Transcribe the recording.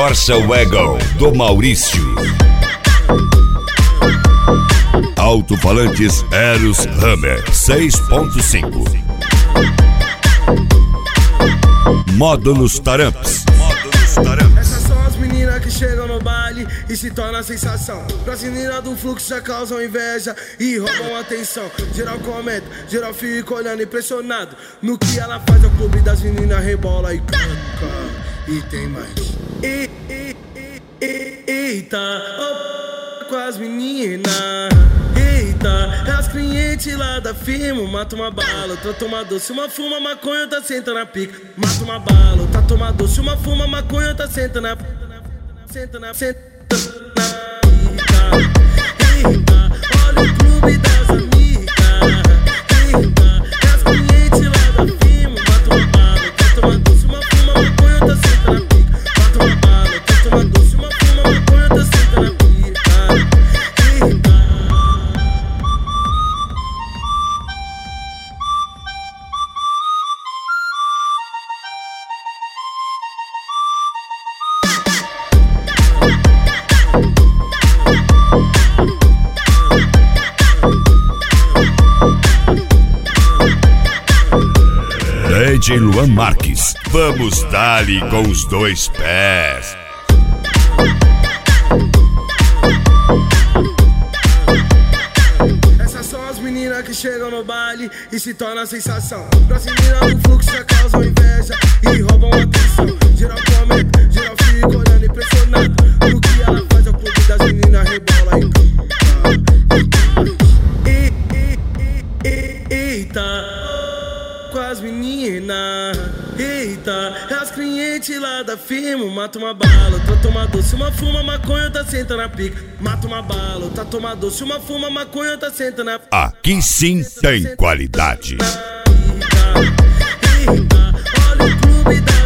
Corsa Wagon do Maurício. Alto-falantes Eros Hammer 6.5. Módulos Taramps. Essas são as meninas que chegam no baile e se tornam a sensação. Pras meninas do fluxo já causam inveja e roubam atenção. Geral comenta, geral fica olhando impressionado no que ela faz. O clube das meninas rebola e canta. E tem mais. Eita, oh, com as meninas. Eita, é as clientes lá da firma. Mata uma bala, outra toma doce. Uma fuma maconha, outra senta na pica. Mata uma bala, outra toma doce. Uma fuma maconha, outra senta na pica. Eita, olha o clube das amigas. Eita, é as clientes lá da firma. Mata uma bala, outra toma doce. Uma fuma maconha, outra senta na pica. Mata uma bala, outra toma doce. Uma fuma maconha, outra senta na pica. DJ Luan Marques, vamos dar-lhe com os dois pés. Essas são as meninas que chegam no baile e se tornam a sensação. Pras meninas do fluxo já causam inveja e roubam atenção. Geral comenta, geral fica olhando impressionado no que ela faz. O clube das meninas rebola e canta. Eita, com as meninas. Eita, é as clientes lá da firma. Mata uma bala, outra toma doce. Uma fuma maconha, outra senta na pica. Mata uma bala, outra toma doce. Uma fuma maconha, outra senta na pica. Aqui sim tem qualidade. Eita, olha o clube da